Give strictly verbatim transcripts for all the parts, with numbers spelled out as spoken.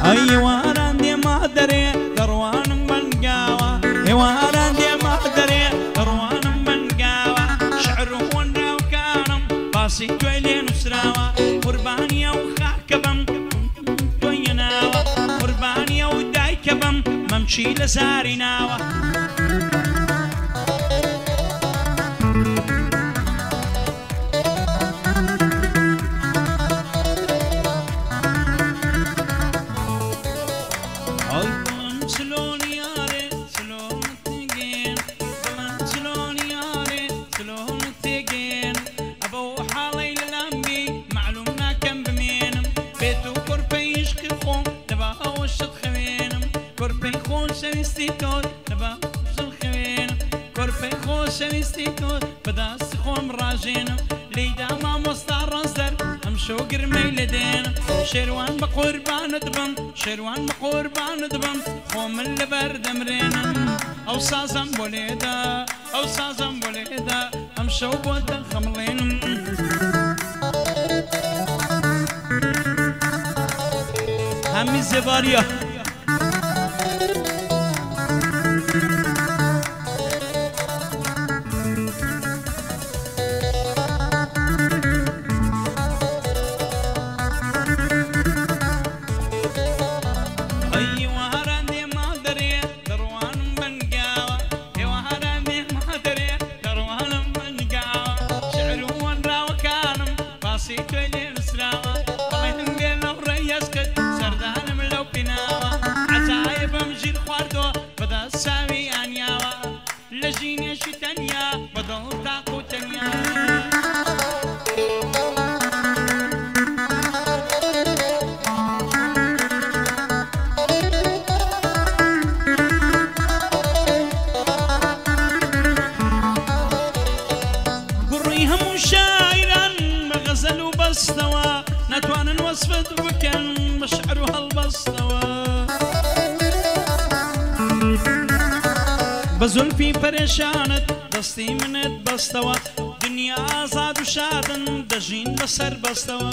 هيواران دي ما دري دروان من قاوة هيواران دي ما دري دروان من قاوة شعره ونا وكانم باسي تويلين وسراوة قربانية وخاكبم تويناوة قربانية ودايكبم ممشي لساري ناوة شنستيكو بداس خوم راجين ليدا ما مستعر زر امشو قرمي لدين شروان بقربان دبن شروان بقربان دبن خوم اللي برد مرين او سازم بوليدا او سازم بوليدا امشو بودا خملين همي زباريا نتوان وصفت وكان مشعرها البسطوة بزلفي بريشانت دستي منت بسطوة دنيا زاد وشادن دجين بسر بسطوة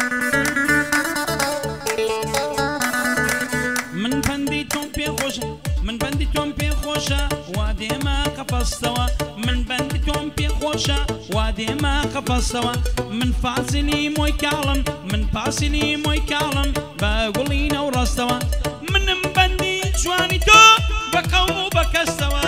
من بنديتهم بي خوشة من بنديتهم بي خوشة وادي ما قفصتوة من بنديتهم بي خوشة وادي ما قفصتوة من فاسني موي كالم من فاسني موي كالم بقولين ورستوة من مبندي جواني تو بقوم بكستوة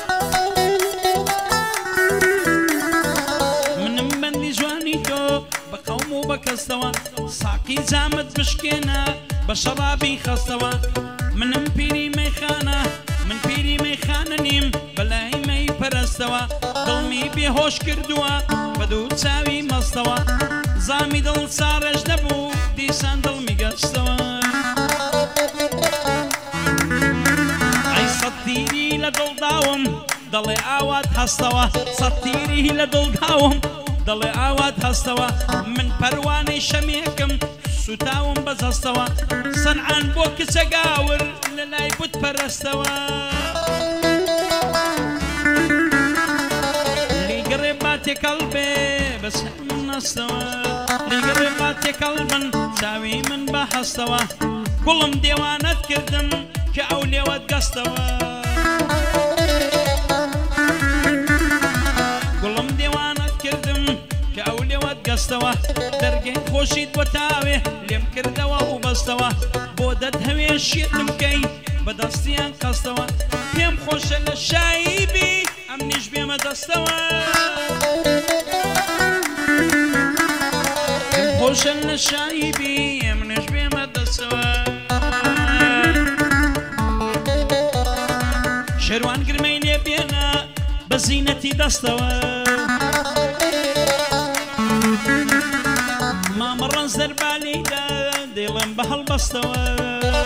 من مبندي جواني تو بقوم بكستوة ساقي زامت بشكينا بشرابي خستوة من مبيري ميخانة من بيري ميخانة نيم بلاي مي برستوة دلمي بيهوش كردوة بدو تساوي مستوى زامي دل سارج نبو ديسان دل ميقستوى اي سطيري لدل داوم دل اواد هستوى سطيري لدل داوم دل اواد هستوى من پرواني شميكم سوتاوم بز هستوى صنعان بوك سقاور للاي بوت برستوى لي قلبي بس من استوى لي قرباتي قلبا ساوي من بحستوى كلهم ديوانات كردم كأولي ودقستوى كلهم ديوانات كردم كأولي ودقستوى درقين خوشيد وتاوي ليم كردوا وبستوى بودت هوي الشيط مكي بدستيان قستوى بيم خوش للشايبي امنيش بيما دستوى خوش للشايبي امنيش بيما دستوى شروان قرميني بينا بزينتي دستوى ما مرة نزر بالي دا ديلن بهالبستوى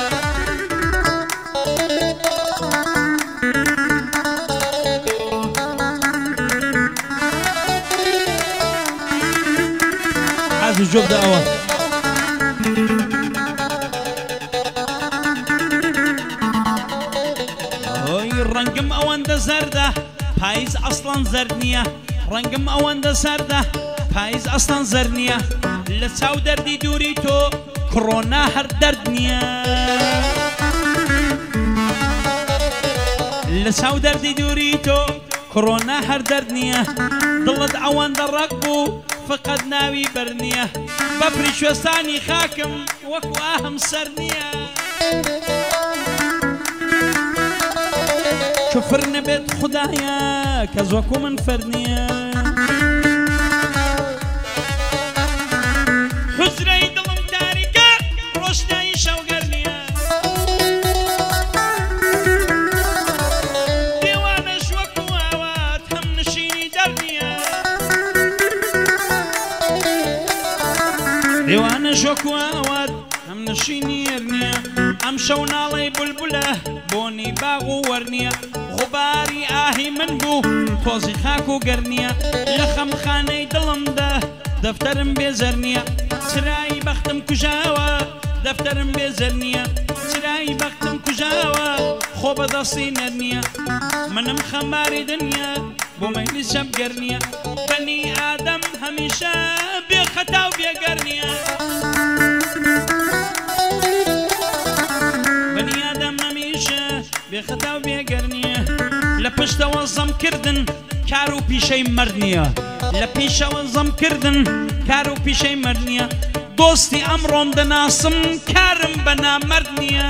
عايز الجوب ده اول هاي الرنقم اوان ده زرده بايز اصلا زردنيه رنقم اوان ده زرده بايز اصلا زرنيه لساو دردي دوريتو كورونا هر دردنيه لە چاو دەردی دووری تۆ کڕۆنا هەر دەرد نییە دڵت ئەوەندە ڕەق بوو فقەت ناوی بەر نییە بەفری شوێستانی خاکم وەکو ئاهم سەر نییە شوفر نەبێت خودایە کەس وەکو من فەر نییە حوزرەی دڵم تاریکە ڕۆشنایی شەوگەر نییە دێوانەش وەکو ئاوات هەم نشینی دەر نییە دێوانەش وەکو ئاوات هەم نشینی هەر نییە ئەم شەو ناڵەی بولبولە بۆنی باغ و وەرنیە غوباری ئاهی من بوو تۆزی خاک و گەرنیە لە خەمخانەی دڵمدا دەفتەرم بێزەر نییە چرایی بەختم کوژاوە دەفتەرم بێزەر نییە چرایی بەختم کوژاوە خۆ بەدەستی نەر نییە منم خەماری دنیا بۆ مەیلی شەب گەر نییە بەنی ئادەم هەمیشە بێخەتا و بێگەر نییە بەنی ئادەم هەمیشە بێخەتا و بێگەر نییە لە پشتەوە زەمکردن کار و پیشەی مەرد نییە لە پیشەوە زەمکردن کار و پیشەی مەرد نییە دۆستی ئەمڕۆم دەناسم کارم بە نامەرد نییە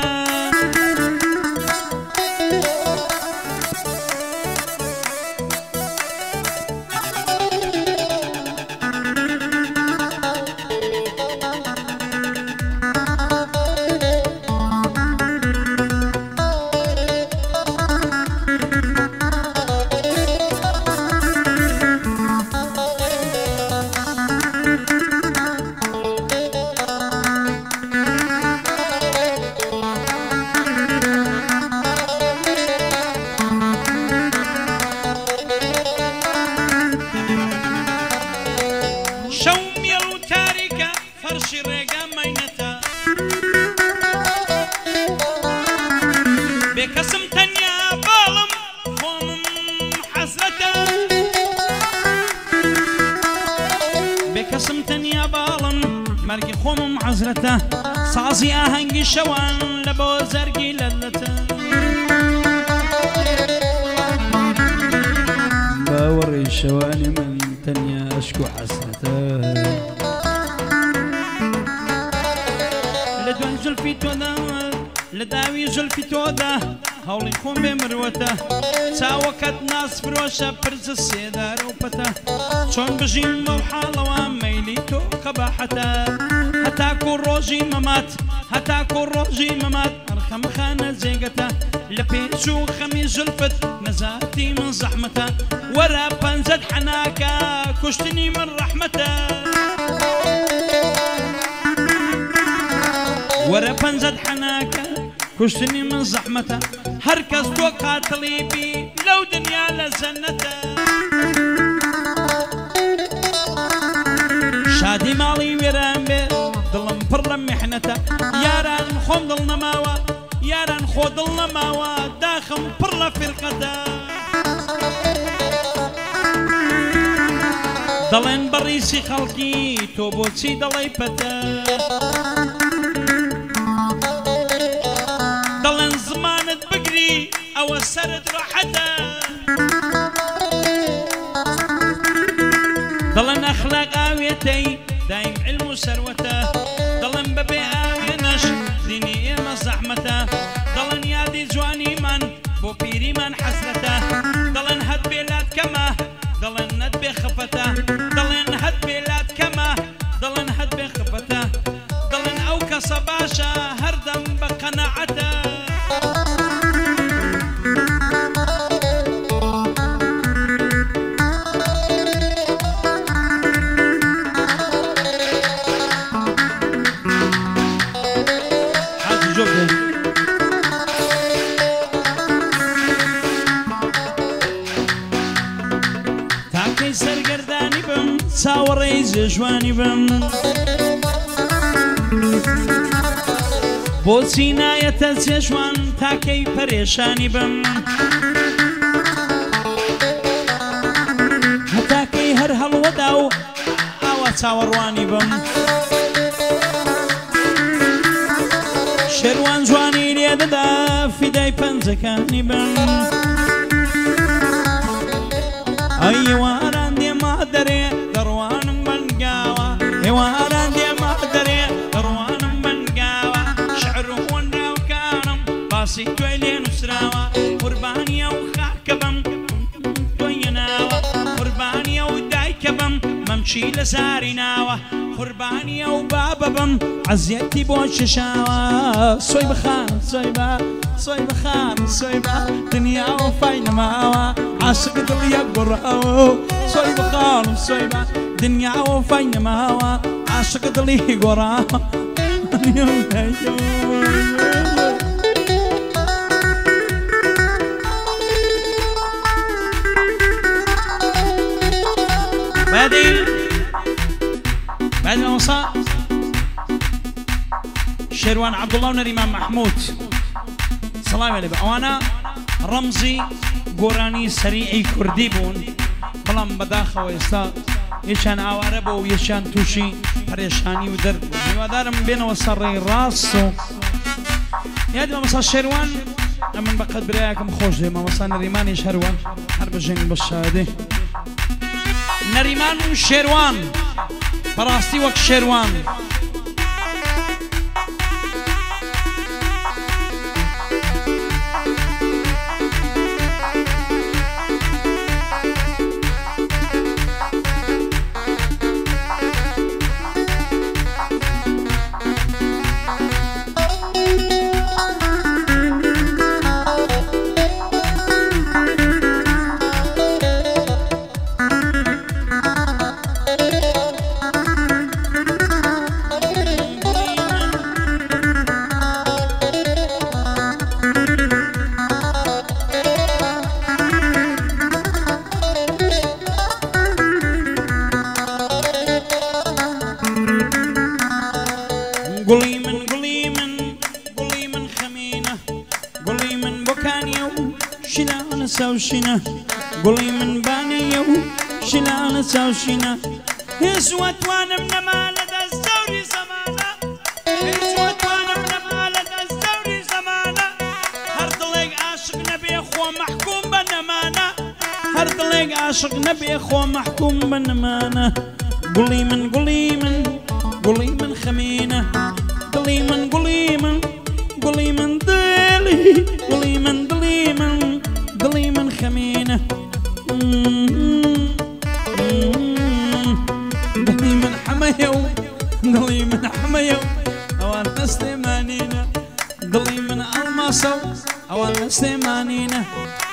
بێکەسم تەنیا باڵم خۆمم حەسرەتە بێکەسم تەنیا باڵم مەرگی خۆمم حەسرەتە سازی ئاهەنگی شەوان لە بۆ زەرگی لەلەتە باوەڕی شەوانی من تەنیا ئەشک و حەسرەتە لە دوای زولفی تۆدا لە داوی زولفی تۆدا هەوڵی خۆم بێ مروەتە چاوەکەت ناس فرۆشە پرسە سێدارە و پەتە چۆن بژیم بەو حاڵەوە مەیلی تۆ قەباحەتە هەتاکو ڕۆژی مەمات هەتاکو ڕۆژی مەمات ئەرخەمخانە جێگەتە لە پێچ و خەمی زولفت نەزاتی من زەحمەتە وەرە پەنجەت حەناکە کوشتنی من ڕەحمەتە وەرە پەنجەت حەناکە کوشتنی من زەحمەتە هەر کەس تۆ قاتڵی بی لەو دنیا لە جەنەتە شادی ماڵی وێران بێ دڵم پڕ لە میحنەتە یاران خۆم دڵ نەماوە یاران خۆ دڵ نەماوە داخم پڕ لە فرقەتە دەڵێن بەڕیسی خەڵکی تۆ بۆچی دەڵێی پەتە دەڵێن زمانت بگری ئەوە سەرت ڕەحەتە دەڵێن ئەخلاق ئاوێتەی دایم علم و سەروەتە دەڵێن بەبێ ئاوێنەش دینی ئێمە زەحمەتە دەڵێن یادی جوانیمان بۆ پیریمان حەسرەتە دەڵێن هەت بێلات کەمە دەڵێن نەت بێ خەفەتە دەڵێن هەت بێلات کەمە دەڵێن هەت بێ خەفەتە دەڵێن ئەو کەسە باشە هەردەم بە قەناعەتە تاکەی سەرگەردانی بم چاوەڕێی جێژوانی بم بۆچی نایەتە جێژوان تاکەی پەرێشانی بم هەتاکەی هەر هەڵوەدا و ئاوا چاوەڕوانی بم شێروان جوانی لێ لێدەدا فیدای پەنجەکانی بن ئەیواران دێما دەرێ دەڕوانم بەنگاوە ئێواران دێما دەرێ دەڕوانم بەنگاوە شعر و هۆنراوکانم باسی توی لێ نووسراوە قوربانیە و خاکە بم تۆیە ناوە قوربانیە و دایکە بم مەمچی لە زاری ناوە قوربانیە و بابە بم عەزیەتی بۆ چشاوە سۆی بخانم سۆی بە سۆی بخانم سۆی بە دنیا وەفای نەماوە عاشق دڵیە گۆڕاوە سۆی بخانم سۆی بە دنیا وەفای نەماوە عاشق دڵی گۆڕاوە بعدين بعد ما وصل شيروان عبد الله ونريمان محمود سلام عليكم وانا رمزي قراني سريعي كردي بون بلان بداخه ويستا يشان عواربه ويشان توشي بريشاني ودرب وادارم بين وصري راسو يا دي ما وصل شيروان من بقد برياكم خوش دي ما وصل نريمان يشهروان حرب جنگ بالشهاده نريمان وشيروان براستي وك شيروان قولي من قولي من قولي من خمينة قولي من بوكانيو شلانة سوشينة قولي من بانيو شلانة سوشينة يسوى وانا من مالد الزوري زمانة يسوى وانا من مالد الزوري زمانة هردليك عاشق نبي اخوة محكوم بنمانة هردليك عاشق نبي اخوة محكوم بنمانة قولي من قولي من قولي من خمينة قولي من قولي من قولي من دلي قولي من دلي من دلي من خمينة دلي من حميو دلي من حميو أوان نستمانينا دلي من الماسو أوان نستمانينا